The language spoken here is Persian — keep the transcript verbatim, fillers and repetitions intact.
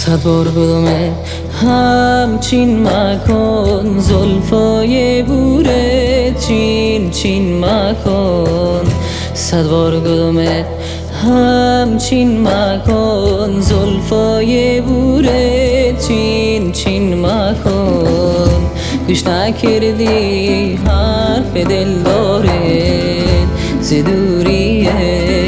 صد بار گلومه همچین مکن، زلفای بوره چین چین مکن. صد بار گلومه همچین مکن، زلفای بوره چین چین مکن. گوش نکردی حرف دل داره ز دوریه